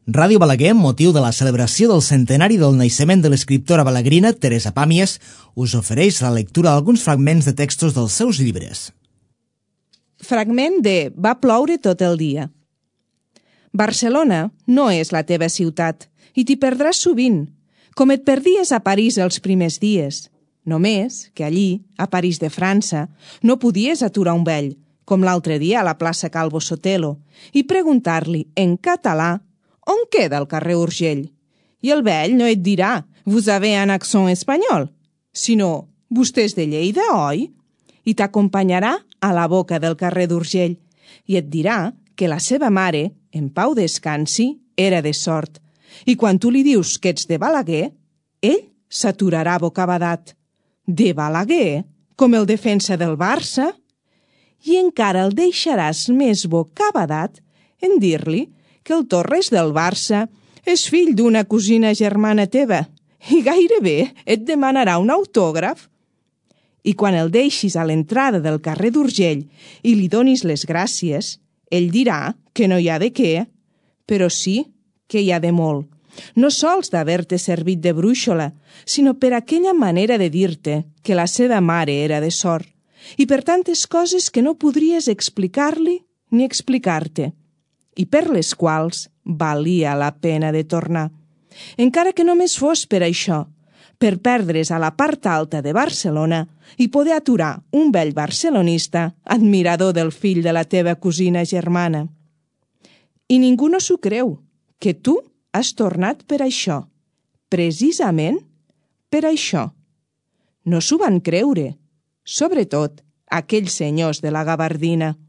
Ràdio Balaguer, amb motiu de la celebració del centenari del naixement de l'escriptora balaguerina Teresa Pàmies, us ofereix la lectura d'alguns fragments de textos dels seus llibres. Fragment de Va ploure tot el dia. Barcelona no és la teva ciutat i t'hi perdràs sovint, com et perdies a París els primers dies. Només que allí, a París de França, no podies aturar un vell, com l'altre dia a la plaça Calvo Sotelo, i preguntar-li en català on queda el carrer Urgell. I el vell no et dirà «Vous avez un accent espanyol», sinó «Vostè és de Lleida, oi?» I t'acompanyarà a la boca del carrer d'Urgell i et dirà que la seva mare, en pau descansi, era de Sort. I quan tu li dius que ets de Balaguer, ell s'aturarà bocabadat. De Balaguer? Com el defensa del Barça? I encara el deixaràs més bocabadat en dir-li que el Torres del Barça és fill d'una cosina germana teva i gairebé et demanarà un autògraf. I quan el deixis a l'entrada del carrer d'Urgell i li donis les gràcies, ell dirà que no hi ha de què, però sí que hi ha de molt. No sols d'haver-te servit de brúixola, sinó per aquella manera de dir-te que la seva mare era de Sort, i per tantes coses que no podries explicar-li ni explicar-te, i per les quals valia la pena de tornar. Encara que només fos per això, per perdre's a la part alta de Barcelona i poder aturar un vell barcelonista admirador del fill de la teva cosina germana. I ningú no s'ho creu, que tu has tornat per això, precisament per això. No s'ho van creure, sobretot aquells senyors de la gabardina.